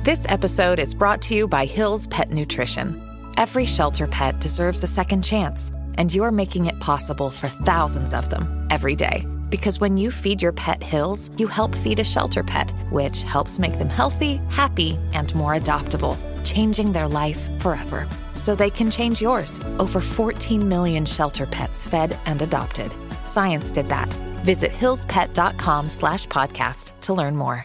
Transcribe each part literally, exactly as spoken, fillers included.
This episode is brought to you by Hill's Pet Nutrition. Every shelter pet deserves a second chance, and you're making it possible for thousands of them every day. Because when you feed your pet Hill's, you help feed a shelter pet, which helps make them healthy, happy, and more adoptable, changing their life forever. So they can change yours. Over fourteen million shelter pets fed and adopted. Science did that. Visit hillspet.com slash podcast to learn more.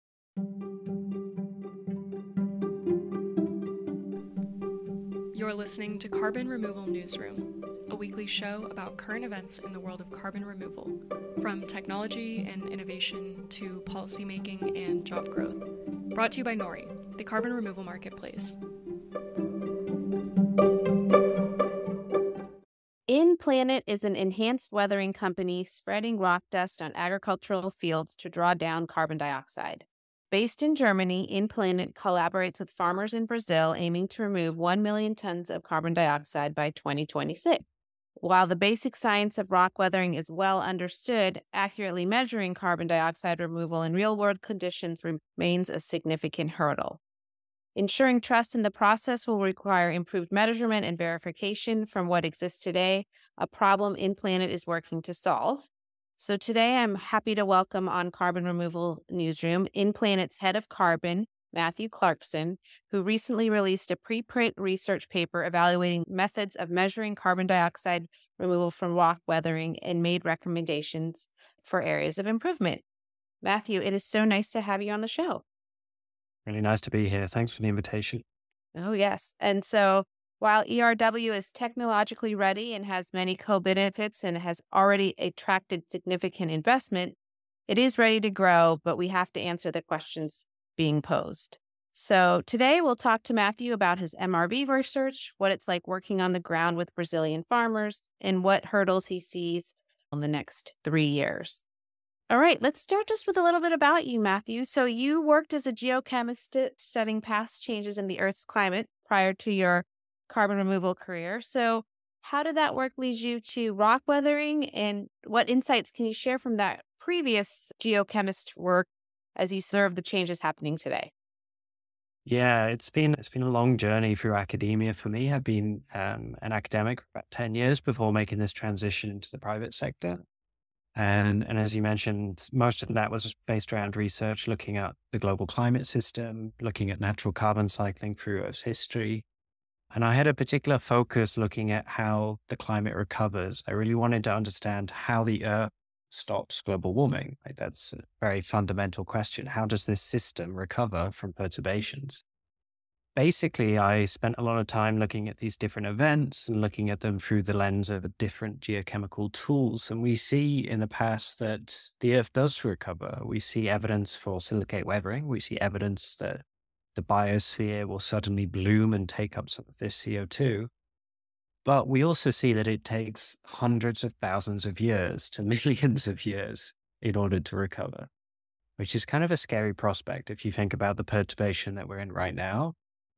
You're listening to Carbon Removal Newsroom, a weekly show about current events in the world of carbon removal, from technology and innovation to policymaking and job growth. Brought to you by Nori, the carbon removal marketplace. InPlanet is an enhanced weathering company spreading rock dust on agricultural fields to draw down carbon dioxide. Based in Germany, InPlanet collaborates with farmers in Brazil aiming to remove one million tons of carbon dioxide by twenty twenty-six. While the basic science of rock weathering is well understood, accurately measuring carbon dioxide removal in real-world conditions remains a significant hurdle. Ensuring trust in the process will require improved measurement and verification from what exists today, a problem InPlanet is working to solve. So today I'm happy to welcome on Carbon Removal Newsroom InPlanet's head of carbon, Matthew Clarkson, who recently released a preprint research paper evaluating methods of measuring carbon dioxide removal from rock weathering and made recommendations for areas of improvement. Matthew, it is so nice to have you on the show. Really nice to be here. Thanks for the invitation. Oh, yes. And so while E R W is technologically ready and has many co-benefits and has already attracted significant investment, it is ready to grow, but we have to answer the questions being posed. So today we'll talk to Matthew about his M R V research, what it's like working on the ground with Brazilian farmers, and what hurdles he sees in the next three years. All right, let's start just with a little bit about you, Matthew. So you worked as a geochemist studying past changes in the Earth's climate prior to your carbon removal career. So how did that work lead you to rock weathering, and what insights can you share from that previous geochemist work as you serve the changes happening today? Yeah, it's been it's been a long journey through academia for me. I've been um, an academic for about ten years before making this transition into the private sector. And, and as you mentioned, most of that was based around research, looking at the global climate system, looking at natural carbon cycling through Earth's history. And I had a particular focus looking at how the climate recovers. I really wanted to understand how the Earth stops global warming. Like, that's a very fundamental question. How does this system recover from perturbations? Basically, I spent a lot of time looking at these different events and looking at them through the lens of different geochemical tools. And we see in the past that the Earth does recover. We see evidence for silicate weathering. We see evidence that the biosphere will suddenly bloom and take up some of this C O two. But we also see that it takes hundreds of thousands of years to millions of years in order to recover, which is kind of a scary prospect if you think about the perturbation that we're in right now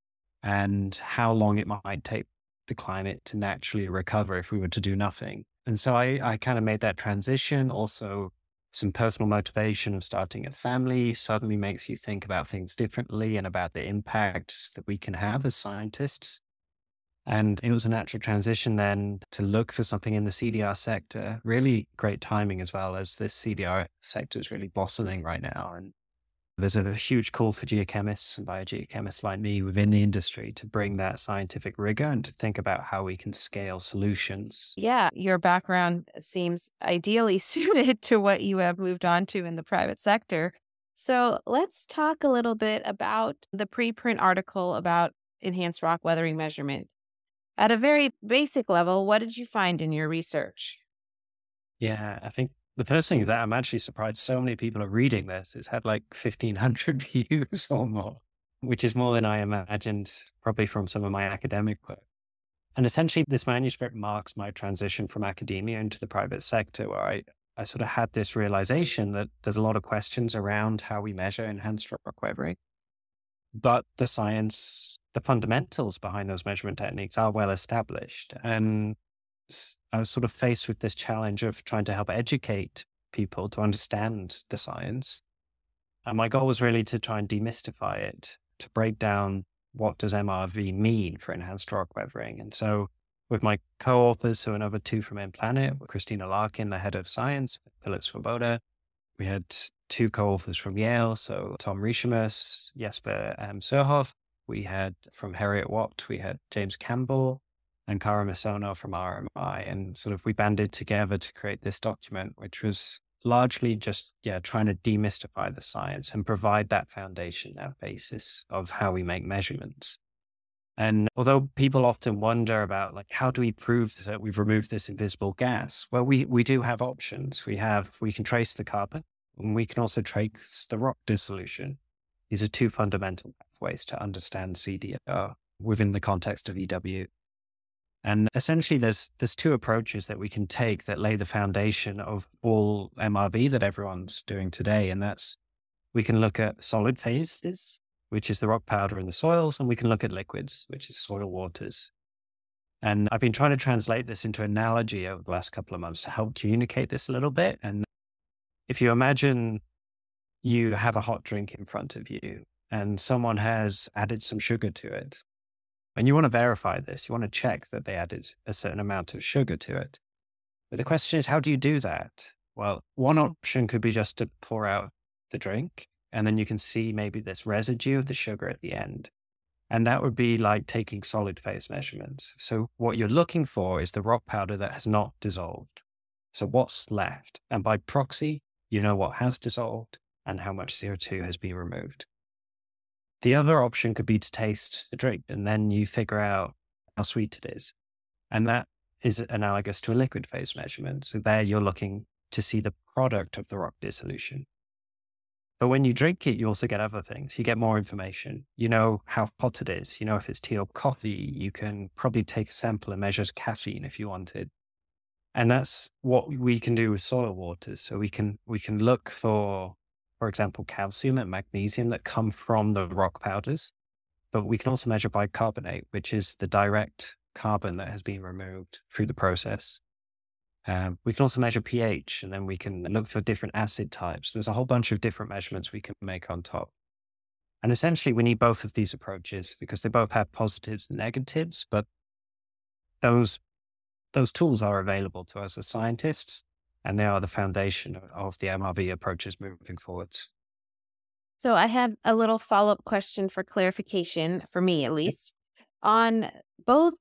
and how long it might take the climate to naturally recover if we were to do nothing. And so I, I kind of made that transition. Also, some personal motivation of starting a family suddenly makes you think about things differently and about the impact that we can have as scientists. And it was a natural transition then to look for something in the C D R sector. Really great timing as well, as this C D R sector is really blossoming right now. And there's a huge call for geochemists and biogeochemists like me within the industry to bring that scientific rigor and to think about how we can scale solutions. Yeah, your background seems ideally suited to what you have moved on to in the private sector. So let's talk a little bit about the preprint article about enhanced rock weathering measurement. At a very basic level, what did you find in your research? Yeah, I think the first thing is that I'm actually surprised so many people are reading this. It's had like fifteen hundred views or more, which is more than I imagined, probably from some of my academic work. And essentially, this manuscript marks my transition from academia into the private sector, where I, I sort of had this realization that there's a lot of questions around how we measure enhanced rock weathering. But the science, the fundamentals behind those measurement techniques are well established. And I was sort of faced with this challenge of trying to help educate people to understand the science. And my goal was really to try and demystify it to break down what does M R V mean for enhanced rock weathering. And so with my co-authors, so another two from InPlanet, Christina Larkin, the head of science, Philip Svoboda. We had two co-authors from Yale, so Tom Rishamus, Jesper um, Sørhoff. We had from Heriot Watt, we had James Campbell and Cara Misono from R M I. And sort of we banded together to create this document, which was largely just, yeah, trying to demystify the science and provide that foundation, that basis of how we make measurements. And although people often wonder about, like, how do we prove that we've removed this invisible gas? Well, we, we do have options. We have, we can trace the carbon, and we can also trace the rock dissolution. These are two fundamental ways to understand C D R within the context of E W. And essentially, there's there's two approaches that we can take that lay the foundation of all M R V that everyone's doing today. And that's, we can look at solid phases, which is the rock powder in the soils, and we can look at liquids, which is soil waters. And I've been trying to translate this into analogy over the last couple of months to help communicate this a little bit. And if you imagine you have a hot drink in front of you and someone has added some sugar to it, and you want to verify this, you want to check that they added a certain amount of sugar to it. But the question is, how do you do that? Well, one option could be just to pour out the drink, and then you can see maybe this residue of the sugar at the end. And that would be like taking solid phase measurements. So what you're looking for is the rock powder that has not dissolved. So what's left? And by proxy, you know what has dissolved and how much C O two has been removed. The other option could be to taste the drink, and then you figure out how sweet it is. And that is analogous to a liquid phase measurement. So there you're looking to see the product of the rock dissolution. But when you drink it, you also get other things. You get more information. You know how hot it is. You know if it's tea or coffee. You can probably take a sample and measure caffeine if you wanted. And that's what we can do with soil waters. So we can we can look for, for example, calcium and magnesium that come from the rock powders. But we can also measure bicarbonate, which is the direct carbon that has been removed through the process. Um, we can also measure pH, and then we can look for different acid types. There's a whole bunch of different measurements we can make on top. And essentially, we need both of these approaches because they both have positives and negatives, but those, those tools are available to us as scientists, and they are the foundation of, of the M R V approaches moving forwards. So I have a little follow-up question for clarification, for me at least, on both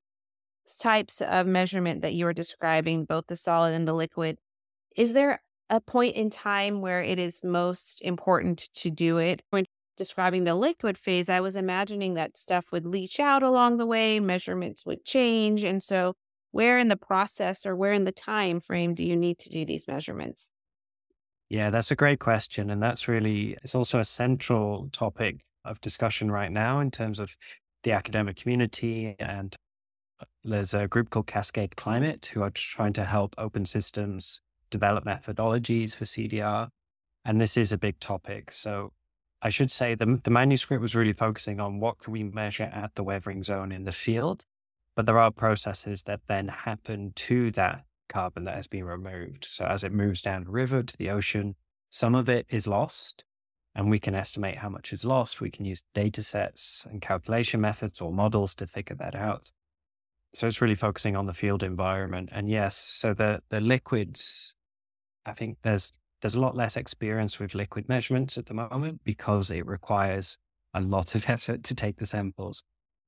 types of measurement that you were describing, both the solid and the liquid. Is there a point in time where it is most important to do it? When describing the liquid phase, I was imagining that stuff would leach out along the way, measurements would change. And so where in the process or where in the time frame do you need to do these measurements? Yeah, that's a great question. And that's really, it's also a central topic of discussion right now in terms of the academic community. And there's a group called Cascade Climate who are trying to help open systems develop methodologies for C D R. And this is a big topic. So I should say the, the manuscript was really focusing on what can we measure at the weathering zone in the field. But there are processes that then happen to that carbon that has been removed. So as it moves down the river to the ocean, some of it is lost, and we can estimate how much is lost. We can use data sets and calculation methods or models to figure that out. So it's really focusing on the field environment. And yes, so the, the liquids, I think there's there's a lot less experience with liquid measurements at the moment because it requires a lot of effort to take the samples.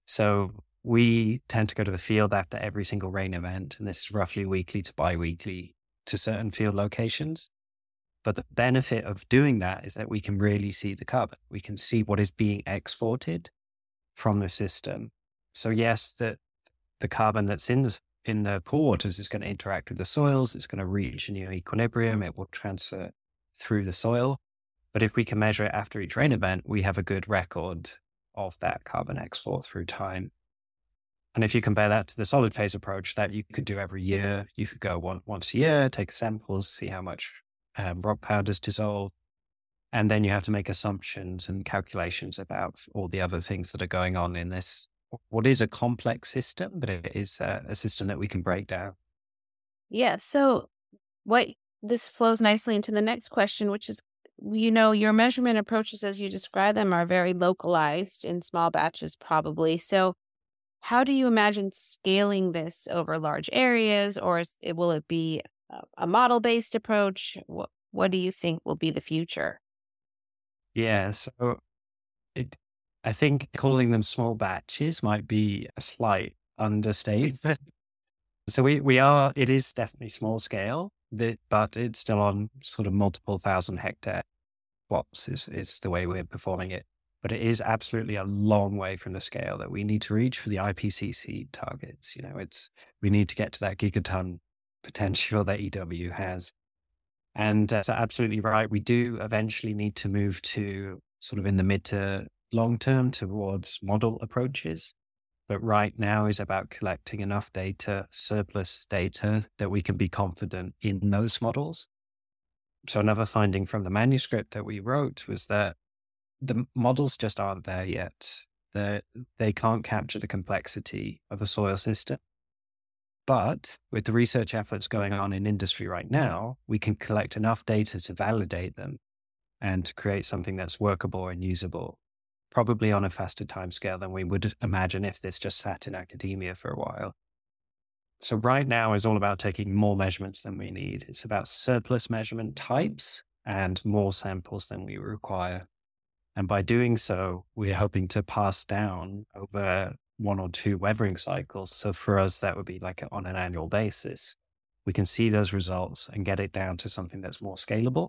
So we tend to go to the field after every single rain event, and this is roughly weekly to bi-weekly to certain field locations. But the benefit of doing that is that we can really see the carbon. We can see what is being exported from the system. So yes, the, the carbon that's in the, in the pool waters is going to interact with the soils. It's going to reach a new equilibrium. It will transfer through the soil. But if we can measure it after each rain event, we have a good record of that carbon export through time. And if you compare that to the solid phase approach that you could do every year, you could go one, once a year, take samples, see how much um, rock powders dissolve. And then you have to make assumptions and calculations about all the other things that are going on in this, what is a complex system, but it is a, a system that we can break down. Yeah. So what this flows nicely into the next question, which is you know, your measurement approaches as you describe them are very localized in small batches, probably. So how do you imagine scaling this over large areas, or is it, will it be a, a model-based approach? What, what do you think will be the future? Yeah, so it, I think calling them small batches might be a slight understatement. So we, we are, it is definitely small scale, that- but it's still on sort of multiple thousand hectare plots is, is the way we're performing it. But it is absolutely a long way from the scale that we need to reach for the I P C C targets. You know, it's, we need to get to that gigaton potential that E W has. And uh, so absolutely right. We do eventually need to move to sort of in the mid to long term towards model approaches. But right now is about collecting enough data, surplus data, that we can be confident in those models. So another finding from the manuscript that we wrote was that the models just aren't there yet. They're, they can't capture the complexity of a soil system. But with the research efforts going on in industry right now, we can collect enough data to validate them and to create something that's workable and usable, probably on a faster timescale than we would imagine if this just sat in academia for a while. So right now is all about taking more measurements than we need. It's about surplus measurement types and more samples than we require. And by doing so, we're hoping to pass down over one or two weathering cycles. So for us, that would be like on an annual basis. We can see those results and get it down to something that's more scalable.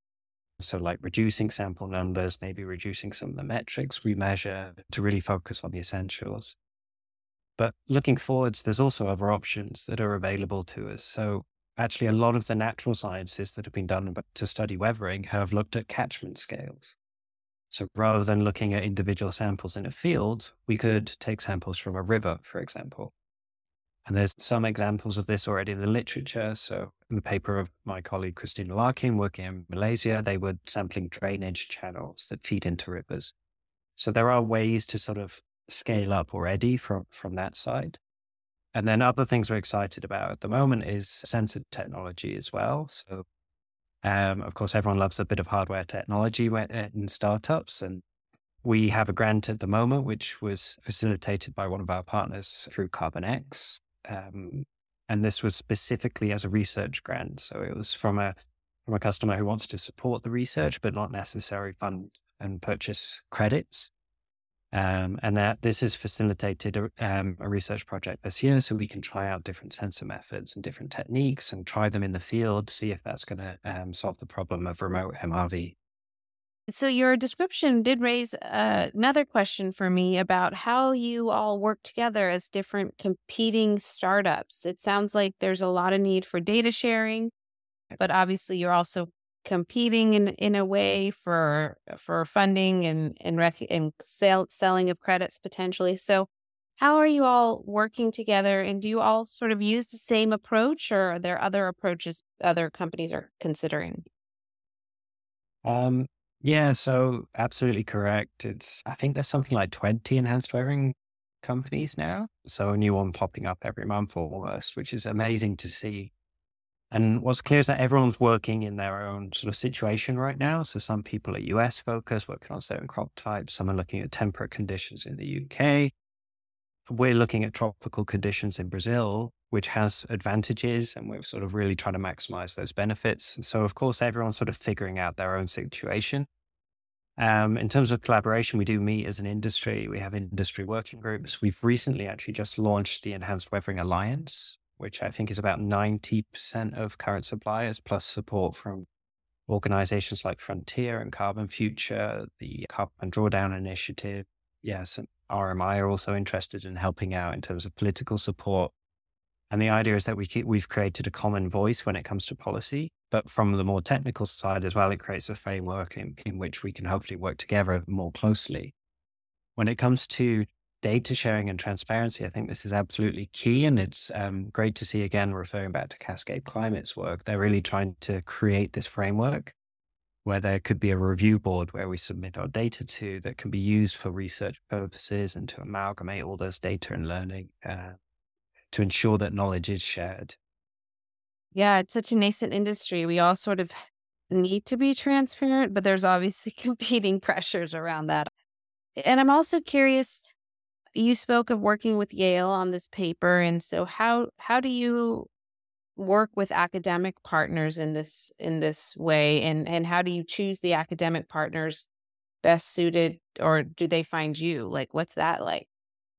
So like reducing sample numbers, maybe reducing some of the metrics we measure to really focus on the essentials. But looking forwards, there's also other options that are available to us. So actually a lot of the natural sciences that have been done to study weathering have looked at catchment scales. So rather than looking at individual samples in a field, we could take samples from a river, for example. And there's some examples of this already in the literature. So in the paper of my colleague, Christina Larkin, working in Malaysia, they were sampling drainage channels that feed into rivers. So there are ways to sort of scale up already from, from that side. And then other things we're excited about at the moment is sensor technology as well. So um, of course, everyone loves a bit of hardware technology in startups. And we have a grant at the moment, which was facilitated by one of our partners through CarbonX. Um, and this was specifically as a research grant. So it was from a from a customer who wants to support the research, but not necessarily fund and purchase credits. Um, and that this has facilitated a, um, a research project this year, so we can try out different sensor methods and different techniques and try them in the field, see if that's going to um, solve the problem of remote M R V. So your description did raise uh, another question for me about how you all work together as different competing startups. It sounds like there's a lot of need for data sharing, but obviously you're also competing in, in a way for for funding and and, rec- and sale, selling of credits potentially. So how are you all working together, and do you all sort of use the same approach, or are there other approaches other companies are considering? Um. Yeah, so absolutely correct. It's, I think there's something like twenty enhanced weathering companies now. So a new one popping up every month almost, which is amazing to see. And what's clear is that everyone's working in their own sort of situation right now. So some people are U S focused, working on certain crop types. Some are looking at temperate conditions in the U K. We're looking at tropical conditions in Brazil, which has advantages, and we're sort of really trying to maximize those benefits. And so, of course, everyone's sort of figuring out their own situation. Um, in terms of collaboration, we do meet as an industry. We have industry working groups. We've recently actually just launched the Enhanced Weathering Alliance, which I think is about ninety percent of current suppliers, plus support from organizations like Frontier and Carbon Future, the Carbon Drawdown Initiative. Yes, and R M I are also interested in helping out in terms of political support. And the idea is that we keep, we've created a common voice when it comes to policy, but from the more technical side as well, it creates a framework in, in which we can hopefully work together more closely. When it comes to data sharing and transparency, I think this is absolutely key. And it's um, great to see, again, referring back to Cascade Climate's work, they're really trying to create this framework where there could be a review board where we submit our data to that can be used for research purposes and to amalgamate all those data and learning uh, to ensure that knowledge is shared. Yeah, it's such a nascent industry. We all sort of need to be transparent, but there's obviously competing pressures around that. And I'm also curious, you spoke of working with Yale on this paper, and so how how do you work with academic partners in this in this way, and and how do you choose the academic partners best suited, or do they find you? Like, what's that like?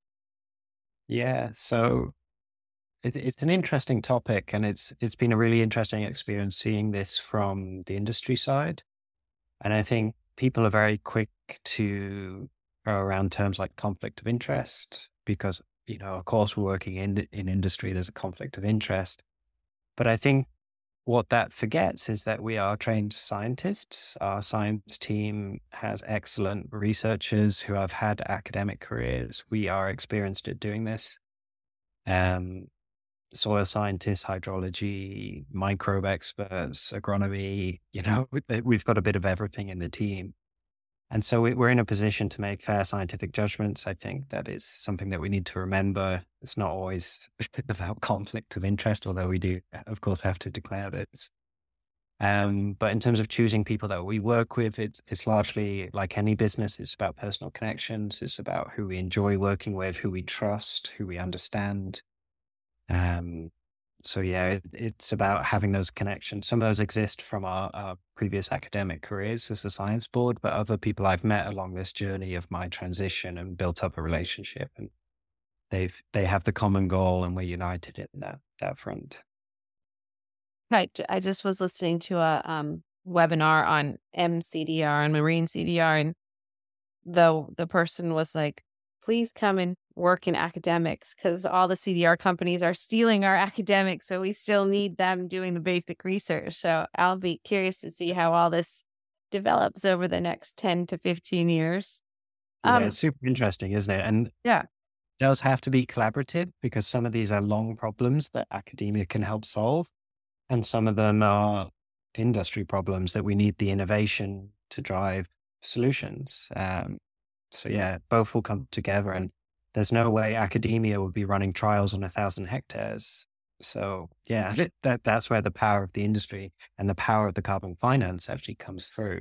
Yeah, so it, it's an interesting topic, and it's it's been a really interesting experience seeing this from the industry side. And I think people are very quick to throw around terms like conflict of interest because, you know, of course, we're working in in industry, there's a conflict of interest. But I think what that forgets is that we are trained scientists. Our science team has excellent researchers who have had academic careers. We are experienced at doing this. Um, soil scientists, hydrology, microbe experts, agronomy, you know, we've got a bit of everything in the team. And so we- we're in a position to make fair scientific judgments. I think that is something that we need to remember. It's not always about conflict of interest, although we do, of course, have to declare it. Um, but in terms of choosing people that we work with, it's, it's largely like any business. It's about personal connections. It's about who we enjoy working with, who we trust, who we understand. Um, so yeah, it, it's about having those connections. Some of those exist from our, our previous academic careers as a science board, but other people I've met along this journey of my transition and built up a relationship, and they've they have the common goal, and we're united in that that front. I, j- I just was listening to a um, webinar on M C D R and marine C D R, and the the person was like, please come and work in academics because all the C D R companies are stealing our academics, but we still need them doing the basic research. So I'll be curious to see how all this develops over the next ten to fifteen years. Yeah, Um, it's super interesting, isn't it? And yeah. it does have to be collaborative because some of these are long problems that academia can help solve, and some of them are industry problems that we need the innovation to drive solutions. Um, so yeah, both will come together, and there's no way academia would be running trials on a thousand hectares. So yeah, that, that that's where the power of the industry and the power of the carbon finance actually comes through.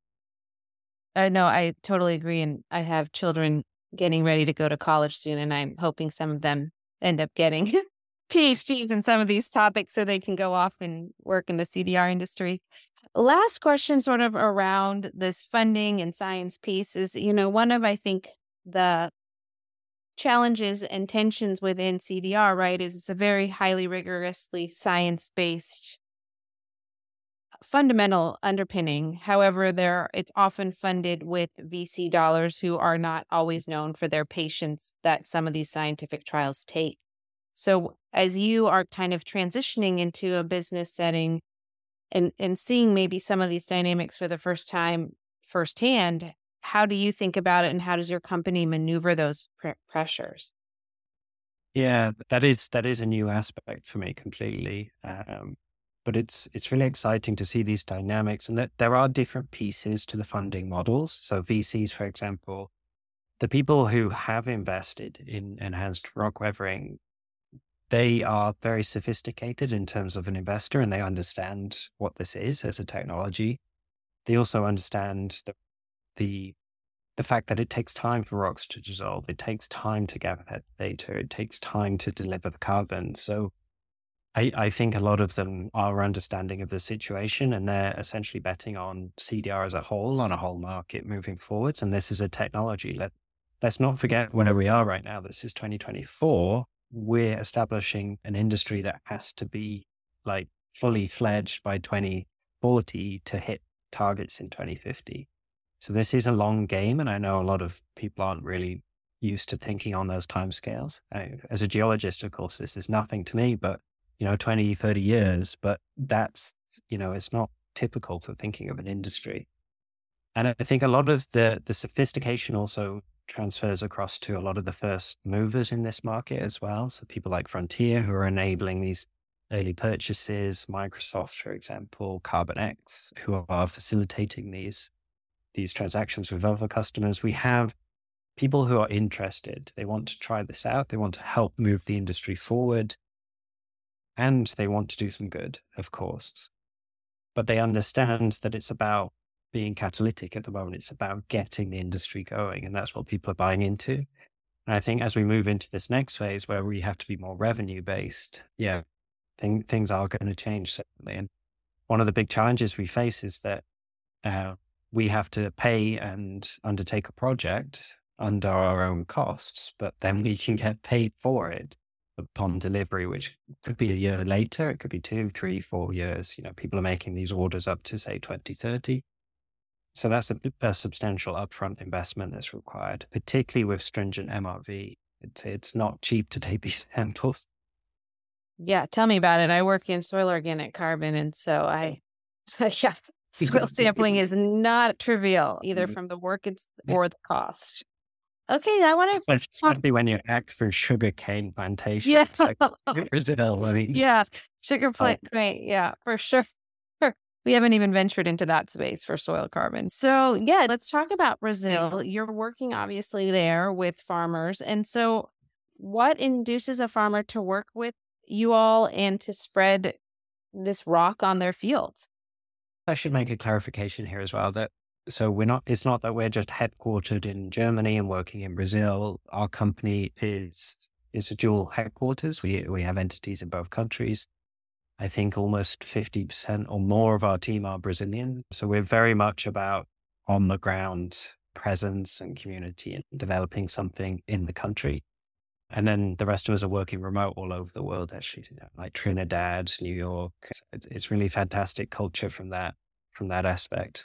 Uh, no, I totally agree. And I have children getting ready to go to college soon, and I'm hoping some of them end up getting PhDs in some of these topics so they can go off and work in the C D R industry. Last question, sort of around this funding and science piece, is, you know, one of, I think, the challenges and tensions within C D R, right, is it's a very highly rigorously science-based fundamental underpinning. However, there it's often funded with V C dollars who are not always known for their patience that some of these scientific trials take. So as you are kind of transitioning into a business setting and, and seeing maybe some of these dynamics for the first time firsthand, how do you think about it, and how does your company maneuver those pr- pressures? Yeah, that is that is a new aspect for me completely. Um, but it's it's really exciting to see these dynamics, and that there are different pieces to the funding models. So V Cs, for example, the people who have invested in enhanced rock weathering, they are very sophisticated in terms of an investor, and they understand what this is as a technology. They also understand the the the fact that it takes time for rocks to dissolve. It takes time to gather that data. It takes time to deliver the carbon. So I, I think a lot of them are understanding of the situation, and they're essentially betting on C D R as a whole, on a whole market moving forwards. And this is a technology. Let, let's not forget where we are right now. This is twenty twenty-four. We're establishing an industry that has to be like fully fledged by twenty forty to hit targets in twenty fifty. So this is a long game, and I know a lot of people aren't really used to thinking on those timescales. I, as a geologist, of course, this is nothing to me, but, you know, twenty, thirty years, but that's, you know, it's not typical for thinking of an industry. And I think a lot of the, the sophistication also transfers across to a lot of the first movers in this market as well. So people like Frontier, who are enabling these early purchases, Microsoft, for example, CarbonX, who are facilitating these these transactions with other customers. We have people who are interested. They want to try this out. They want to help move the industry forward, and they want to do some good, of course. but they understand that it's about being catalytic at the moment. It's about getting the industry going, and that's what people are buying into. And I think as we move into this next phase where we have to be more revenue based, yeah, thing, things are going to change certainly. And one of the big challenges we face is that uh, we have to pay and undertake a project under our own costs, but then we can get paid for it upon delivery, which could be a year later. It could be two, three, four years. You know, people are making these orders up to say twenty thirty. So that's a, a substantial upfront investment that's required, particularly with stringent M R V. It's, it's not cheap to take these samples. Yeah, tell me about it. I work in soil organic carbon, and so I, yeah, soil sampling is not trivial, either from the work it's, or the cost. Okay, I want to... Especially when you act for sugar cane plantations. Yeah. Like Brazil, I mean. Yeah, sugar plant, oh. Great, yeah, for sure. We haven't even ventured into that space for soil carbon. So yeah, let's talk about Brazil. You're working obviously there with farmers. And so what induces a farmer to work with you all and to spread this rock on their fields? I should make a clarification here as well that so we're not, it's not that we're just headquartered in Germany and working in Brazil. Our company is, is a dual headquarters. We, we have entities in both countries. I think almost fifty percent or more of our team are Brazilian. So we're very much about on the ground presence and community and developing something in the country. And then the rest of us are working remote all over the world, actually, you know, like Trinidad, New York. It's, it's really fantastic culture from that, from that aspect.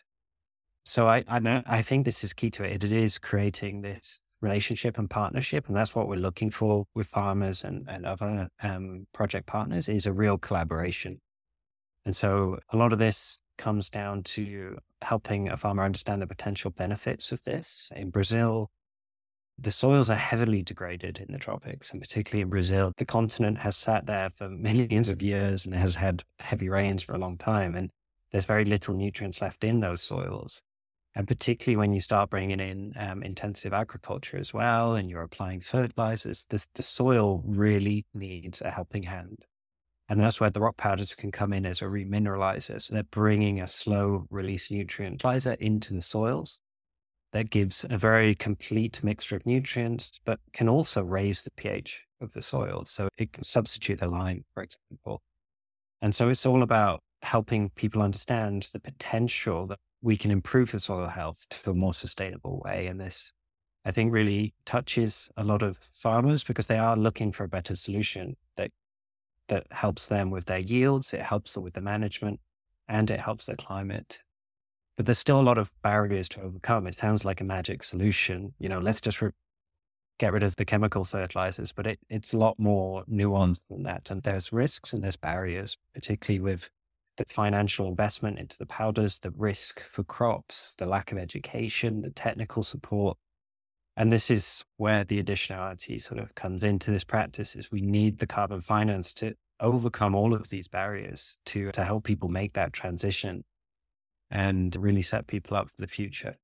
So I, I know, I think this is key to it. It is creating this relationship and partnership. And that's what we're looking for with farmers and, and other um, project partners is a real collaboration. And so a lot of this comes down to helping a farmer understand the potential benefits of this. In Brazil, the soils are heavily degraded in the tropics, and particularly in Brazil, the continent has sat there for millions of years and has had heavy rains for a long time. And there's very little nutrients left in those soils. And particularly when you start bringing in um, intensive agriculture as well, and you're applying fertilizers, this, the soil really needs a helping hand. And that's where the rock powders can come in as a remineralizer. So they're bringing a slow release nutrient fertilizer into the soils that gives a very complete mixture of nutrients, but can also raise the pH of the soil. So it can substitute the lime, for example. And so it's all about helping people understand the potential that we can improve the soil health to a more sustainable way. And this, I think, really touches a lot of farmers because they are looking for a better solution that that helps them with their yields, it helps them with the management, and it helps the climate. But there's still a lot of barriers to overcome. It sounds like a magic solution. You know, let's just re- get rid of the chemical fertilizers, but it, it's a lot more nuanced than that. And there's risks and there's barriers, particularly with the financial investment into the powders, the risk for crops, the lack of education, the technical support. And this is where the additionality sort of comes into this practice is we need the carbon finance to overcome all of these barriers to, to help people make that transition and really set people up for the future.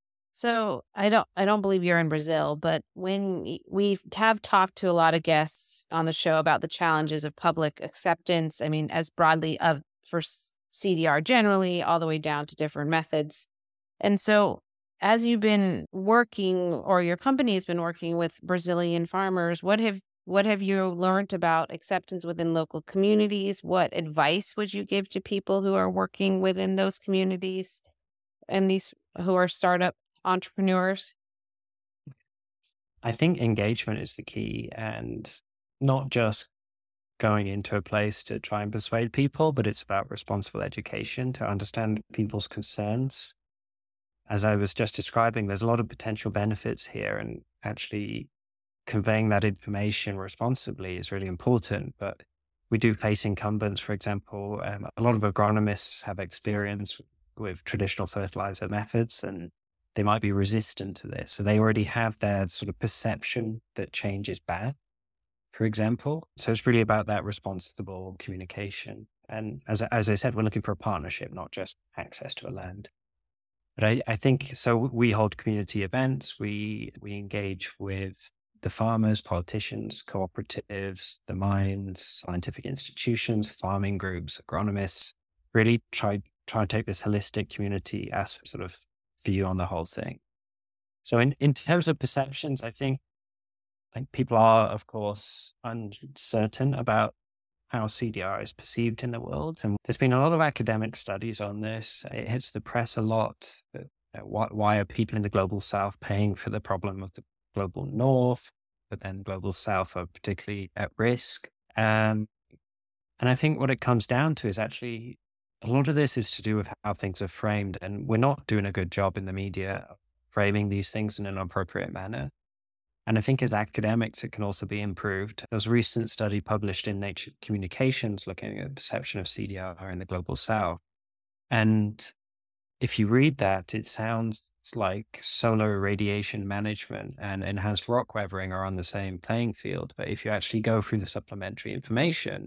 So I don't, I don't believe you're in Brazil, but when we have talked to a lot of guests on the show about the challenges of public acceptance, I mean, as broadly of for C D R generally, all the way down to different methods. And so as you've been working or your company has been working with Brazilian farmers, what have what have you learned about acceptance within local communities? What advice would you give to people who are working within those communities and these who are startup entrepreneurs? I think engagement is the key, and not just going into a place to try and persuade people, but it's about responsible education to understand people's concerns. As I was just describing, there's a lot of potential benefits here, and actually conveying that information responsibly is really important. But we do face incumbents, for example. Um, a lot of agronomists have experience with traditional fertilizer methods, and they might be resistant to this. So they already have their sort of perception that change is bad, for example. So it's really about that responsible communication. And as, as I said, we're looking for a partnership, not just access to a land. But I, I think, so we hold community events. We, we engage with the farmers, politicians, cooperatives, the mines, scientific institutions, farming groups, agronomists, really try try and take this holistic community as sort of view on the whole thing. So in, in terms of perceptions, I think, I think people are, of course, uncertain about how C D R is perceived in the world. And there's been a lot of academic studies on this. It hits the press a lot. That, you know, what, why are people in the global south paying for the problem of the global north, but then global south are particularly at risk? Um, and I think what it comes down to is actually a lot of this is to do with how things are framed. And we're not doing a good job in the media of framing these things in an appropriate manner. And I think as academics, it can also be improved. There was a recent study published in Nature Communications looking at the perception of C D R in the global south. And if you read that, it sounds like solar radiation management and enhanced rock weathering are on the same playing field. But if you actually go through the supplementary information,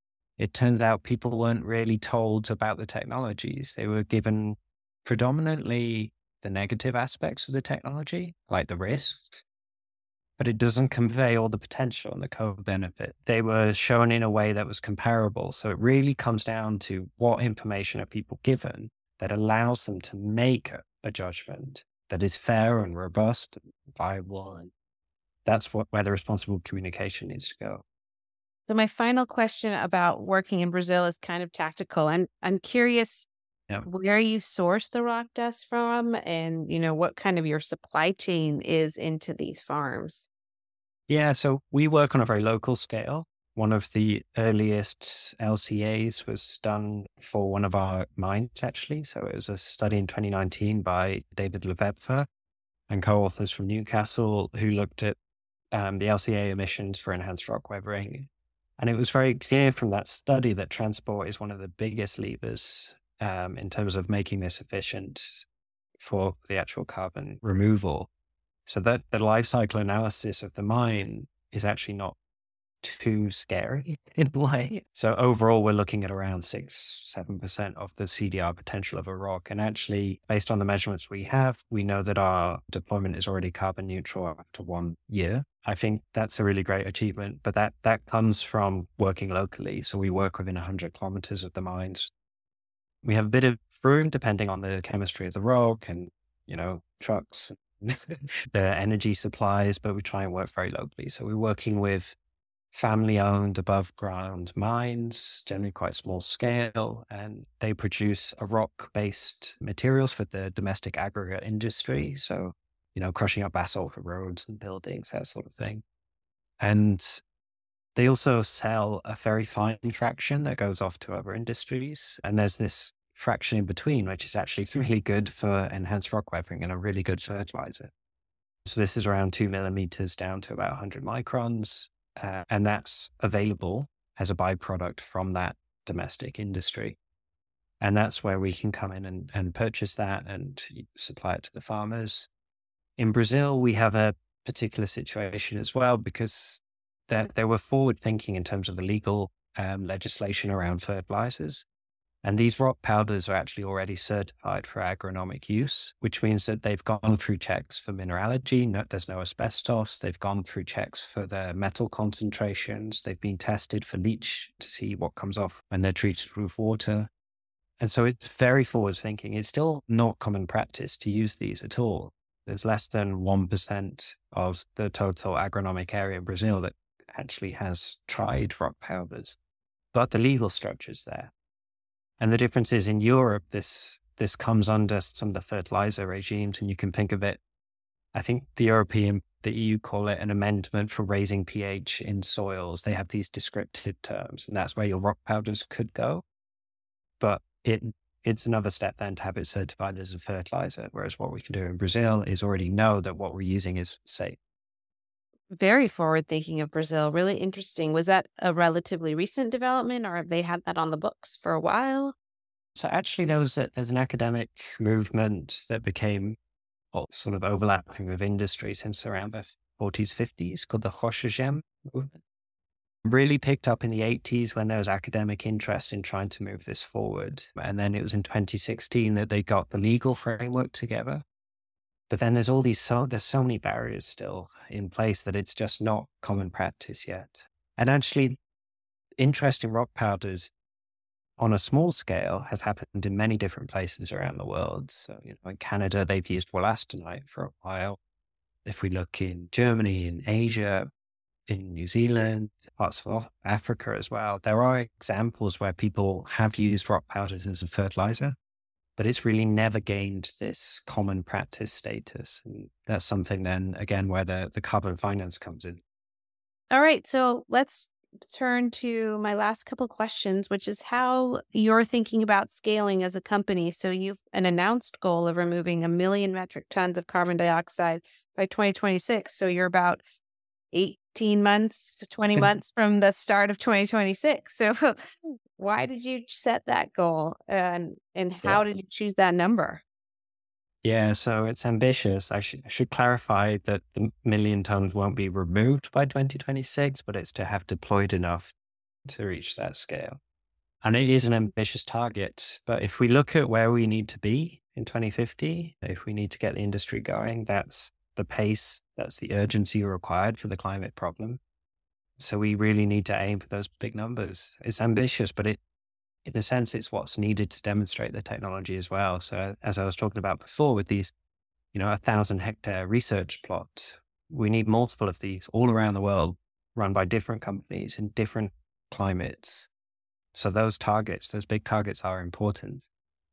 it turns out people weren't really told about the technologies. They were given predominantly the negative aspects of the technology, like the risks, but it doesn't convey all the potential and the co-benefit. They were shown in a way that was comparable. So it really comes down to what information are people given that allows them to make a, a judgment that is fair and robust and viable. And that's what, where the responsible communication needs to go. So my final question about working in Brazil is kind of tactical. I'm I'm curious Yeah. where you source the rock dust from, and you know what kind of your supply chain is into these farms. Yeah, so we work on a very local scale. One of the earliest L C As was done for one of our mines, actually. So it was a study in twenty nineteen by David Lefebvre and co-authors from Newcastle who looked at um, the L C A emissions for enhanced rock weathering. And it was very clear from that study that transport is one of the biggest levers um, in terms of making this efficient for the actual carbon removal. So that the life cycle analysis of the mine is actually not too scary in a way. So overall, we're looking at around six, seven percent of the C D R potential of a rock. And actually, based on the measurements we have, we know that our deployment is already carbon neutral after one year. I think that's a really great achievement, but that, that comes from working locally. So we work within one hundred kilometers of the mines. We have a bit of room depending on the chemistry of the rock and, you know, trucks, the energy supplies, but we try and work very locally. So we're working with family-owned above-ground mines, generally quite small scale, and they produce a rock-based materials for the domestic aggregate industry. So, you know, crushing up basalt for roads and buildings, that sort of thing. And they also sell a very fine fraction that goes off to other industries. And there's this fraction in between, which is actually really good for enhanced rock weathering and a really good fertilizer. So this is around two millimeters down to about one hundred microns. Uh, and that's available as a byproduct from that domestic industry. And that's where we can come in and, and purchase that and supply it to the farmers. In Brazil, we have a particular situation as well, because they, they were forward thinking in terms of the legal um, legislation around fertilizers. And these rock powders are actually already certified for agronomic use, which means that they've gone through checks for mineralogy. No, there's no asbestos. They've gone through checks for their metal concentrations. They've been tested for leach to see what comes off when they're treated with water. And so it's very forward thinking. It's still not common practice to use these at all. There's less than one percent of the total agronomic area in Brazil that actually has tried rock powders, but the legal structure's there. And the difference is in Europe, this this comes under some of the fertilizer regimes, and you can think of it, I think the European, the E U call it an amendment for raising pH in soils. They have these descriptive terms, and that's where your rock powders could go. But it it's another step then to have it certified as a fertilizer, whereas what we can do in Brazil is already know that what we're using is safe. Very forward thinking of Brazil. Really interesting. Was that a relatively recent development, or have they had that on the books for a while? So actually, there was a, there's an academic movement that became well, sort of overlapping with industry since around the forties, fifties, called the Rocha Gem movement. Really picked up in the eighties when there was academic interest in trying to move this forward. And then it was in twenty sixteen that they got the legal framework together. But then there's all these, so there's so many barriers still in place that it's just not common practice yet. And actually, interest in rock powders on a small scale has happened in many different places around the world. So, you know, in Canada, they've used wollastonite for a while. If we look in Germany, in Asia, in New Zealand, parts of Africa as well, there are examples where people have used rock powders as a fertilizer, but it's really never gained this common practice status. And that's something then, again, where the, the carbon finance comes in. All right. So let's turn to my last couple questions, which is how you're thinking about scaling as a company. So you've an announced goal of removing a million metric tons of carbon dioxide by twenty twenty-six. So you're about eighteen months, twenty months from the start of twenty twenty-six. So why did you set that goal, and and how Yeah. did you choose that number? Yeah, so it's ambitious. I should, I should clarify that the million tons won't be removed by twenty twenty-six, but it's to have deployed enough to reach that scale. And it is an ambitious target. But if we look at where we need to be in twenty fifty, if we need to get the industry going, that's the pace, that's the urgency required for the climate problem. So we really need to aim for those big numbers. It's ambitious, but it, in a sense, it's what's needed to demonstrate the technology as well. So as I was talking about before with these, you know, a thousand hectare research plot, we need multiple of these all around the world run by different companies in different climates. So those targets, those big targets are important.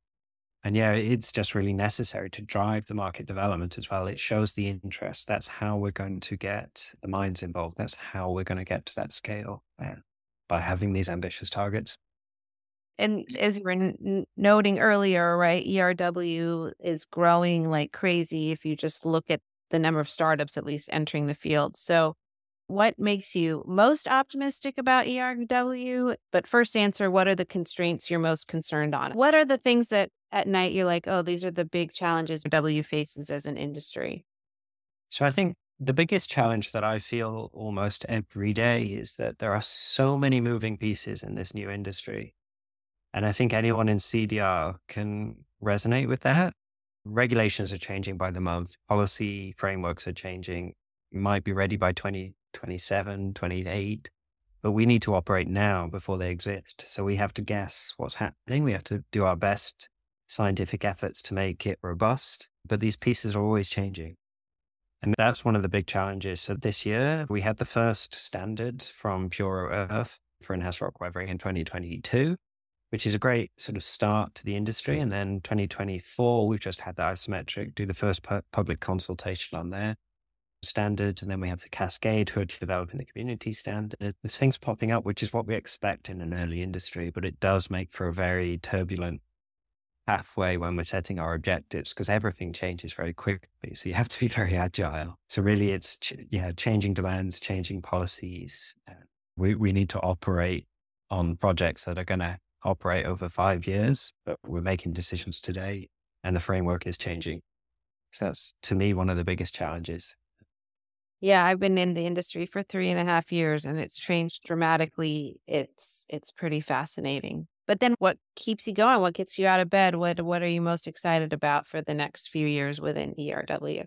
And yeah, it's just really necessary to drive the market development as well. It shows the interest. That's how we're going to get the minds involved. That's how we're going to get to that scale, uh, by having these ambitious targets. And as you were n- noting earlier, right, E R W is growing like crazy if you just look at the number of startups at least entering the field. So what makes you most optimistic about E R W? But first answer, what are the constraints you're most concerned on? What are the things that at night you're like, oh, these are the big challenges W faces as an industry? So I think the biggest challenge that I feel almost every day is that there are so many moving pieces in this new industry. And I think anyone in C D R can resonate with that. Regulations are changing by the month. Policy frameworks are changing. We might be ready by twenty twenty-seven, twenty-eight, but we need to operate now before they exist. So we have to guess what's happening. We have to do our best scientific efforts to make it robust, but these pieces are always changing. And that's one of the big challenges. So this year, we had the first standard from Puro Earth for enhanced rock weathering in twenty twenty-two, which is a great sort of start to the industry. And then twenty twenty-four, we've just had the isometric, do the first pu- public consultation on their standard. And then we have the Cascade who are developing the community standard. There's things popping up, which is what we expect in an early industry, but it does make for a very turbulent pathway when we're setting our objectives because everything changes very quickly. So you have to be very agile. So really it's, ch- yeah, changing demands, changing policies. Uh, we, we need to operate on projects that are going to operate over five years, but we're making decisions today and the framework is changing. So that's, to me, one of the biggest challenges. Yeah, I've been in the industry for three and a half years and it's changed dramatically. It's it's pretty fascinating. But then what keeps you going? What gets you out of bed? What what are you most excited about for the next few years within E R W?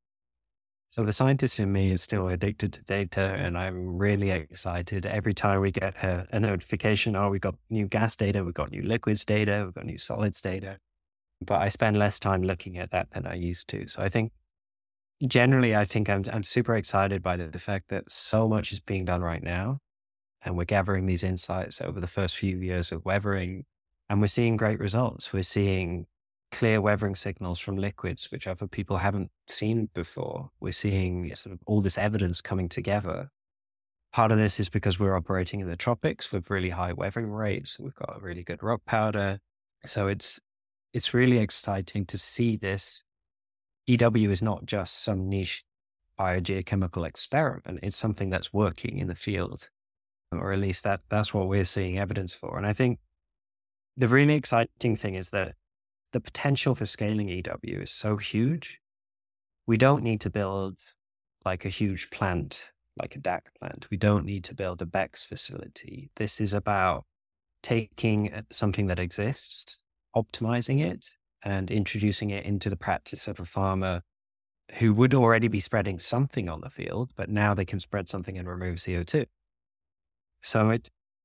So the scientist in me is still addicted to data, and I'm really excited every time we get a, a notification, oh, we've got new gas data, we've got new liquids data, we've got new solids data. But I spend less time looking at that than I used to. So I think generally, I think I'm I'm super excited by the, the fact that so much is being done right now. And we're gathering these insights over the first few years of weathering. And we're seeing great results. We're seeing clear weathering signals from liquids, which other people haven't seen before. We're seeing sort of all this evidence coming together. Part of this is because we're operating in the tropics with really high weathering rates. We've got a really good rock powder. So it's it's really exciting to see this. E W is not just some niche biogeochemical experiment. It's something that's working in the field, or at least that that's what we're seeing evidence for. And I think the really exciting thing is that the potential for scaling E W is so huge. We don't need to build like a huge plant, like a D A C plant. We don't need to build a BECCS facility. This is about taking something that exists, optimizing it, and introducing it into the practice of a farmer who would already be spreading something on the field, but now they can spread something and remove C O two. So it,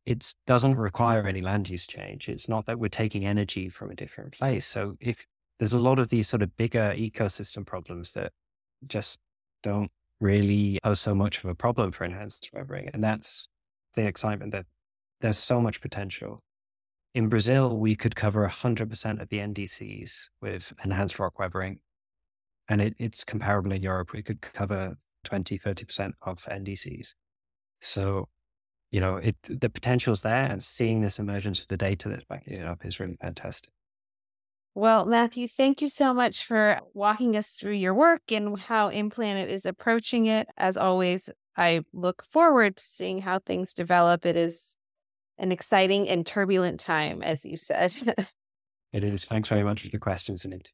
it doesn't require any land use change. It's not that we're taking energy from a different place. So if there's a lot of these sort of bigger ecosystem problems that just don't really pose so much of a problem for enhanced weathering. And that's the excitement that there's so much potential. In Brazil, we could cover one hundred percent of the N D Cs with enhanced rock weathering. And it, it's comparable in Europe. We could cover twenty, thirty percent of N D Cs. So, you know, it, the potential's there, and seeing this emergence of the data that's backing it up is really fantastic. Well, Matthew, thank you so much for walking us through your work and how InPlanet is approaching it. As always, I look forward to seeing how things develop. It is an exciting and turbulent time, as you said. It is. Thanks very much for the questions and interview.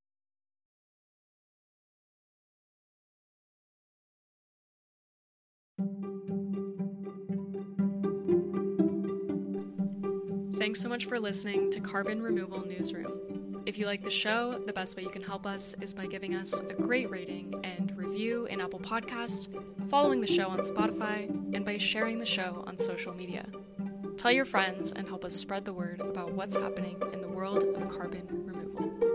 Thanks so much for listening to Carbon Removal Newsroom. If you like the show, the best way you can help us is by giving us a great rating and review in Apple Podcasts, following the show on Spotify, and by sharing the show on social media. Tell your friends and help us spread the word about what's happening in the world of carbon removal.